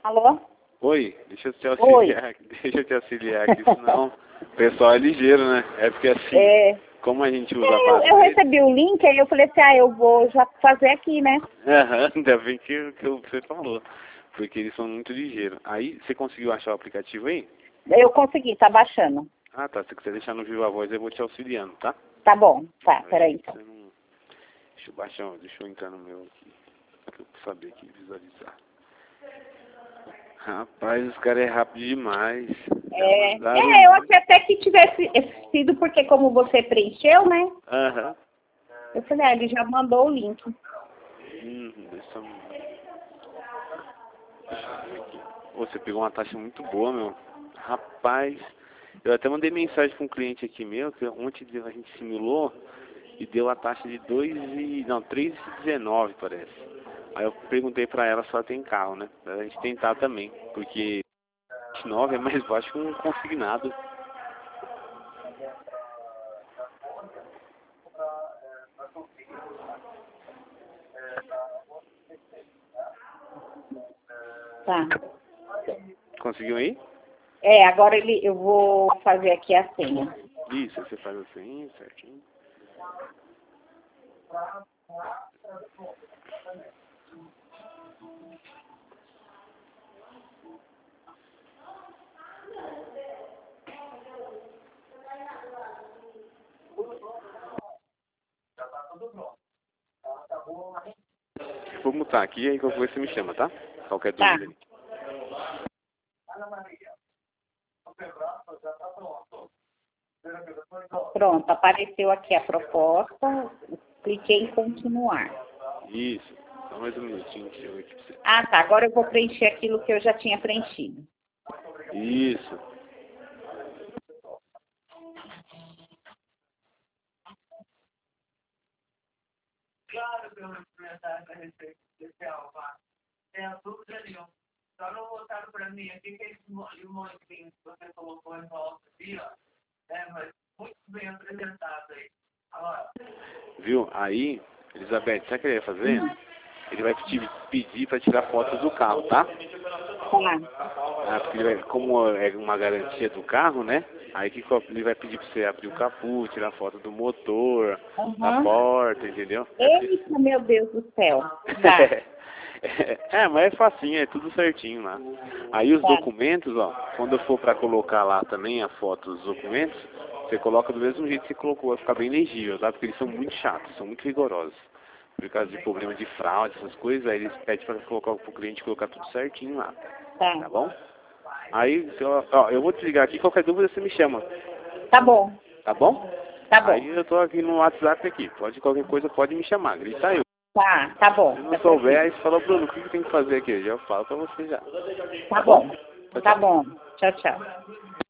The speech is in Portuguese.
Alô? Oi, deixa eu te Oi. auxiliar, deixa eu te auxiliar aqui, senão o pessoal é ligeiro, né? É porque assim, É, como a gente usa a eu, base eu deles, recebi o link, aí eu falei assim, eu vou já fazer aqui, né? ainda bem que você falou, porque eles são muito ligeiros. Aí, você conseguiu achar o aplicativo aí? Eu consegui, tá baixando. Ah, tá, se você deixar no Viva Voz, eu vou te auxiliando, tá? Tá bom, tá, peraí Aí então. você não... Deixa eu baixar, deixa eu entrar no meu aqui, pra eu saber aqui, visualizar. Rapaz, os caras é rápido demais. Já mandaram o Eu link. achei até que tivesse sido, porque como você preencheu, né? Aham. Eu falei, ele já mandou o link. Deixa eu ver aqui. Ô, você pegou uma taxa muito boa, meu. Rapaz, eu até mandei mensagem para um cliente aqui meu, que ontem a gente simulou e deu a taxa de 3,19 parece. Aí eu perguntei para ela se ela tem carro, né? Pra gente tentar também, porque 29 é mais baixo que um consignado. Tá. Conseguiu aí? Agora eu vou fazer aqui a senha. Isso, você faz assim, certinho. Vou mutar aqui, aí qualquer coisa você me chama, tá? Qualquer Tá. dúvida aí. Pronto, apareceu aqui a proposta. Cliquei em continuar. Isso. Só mais um minutinho que eu aqui pra você. Ah, tá. Agora eu vou preencher aquilo que eu já tinha preenchido. Isso. Claro que eu vou experimentar essa receita especial, pá. Tenho dúvida nenhuma. Só não botaram pra mim aqui que esse limãozinho que você colocou em volta aqui, ó. Mas muito bem apresentado aí. Agora. Viu? Aí, Elizabeth, sabe o que ele vai fazer? Ele vai te pedir para tirar fotos do carro, tá? Tá. Porque ele vai, como é uma garantia do carro, né? Aí ele vai pedir para você abrir o capô, tirar foto do motor, da Uhum. porta, entendeu? Eita, meu Deus do céu. Tá. Mas é facinho, é tudo certinho lá. Aí os Tá. documentos, ó, quando eu for para colocar lá também a foto dos documentos, você coloca do mesmo jeito que você colocou, vai ficar bem legível, tá? Porque eles são muito chatos, são muito rigorosos. Por causa de problema de fraude, essas coisas, aí eles pedem para colocar pro cliente colocar tudo certinho lá. Tá Tá. bom? Aí, ó, eu vou te ligar aqui, qualquer dúvida você me chama. Tá bom. Tá bom? Tá bom. Aí eu tô aqui no WhatsApp aqui. Qualquer coisa pode me chamar. Grita aí. Tá bom. Se não souber, aí você fala, Bruno, o que tem que fazer aqui? Eu já falo pra você já. Tá bom. Tchau, Tá tchau. bom. Tchau, tchau.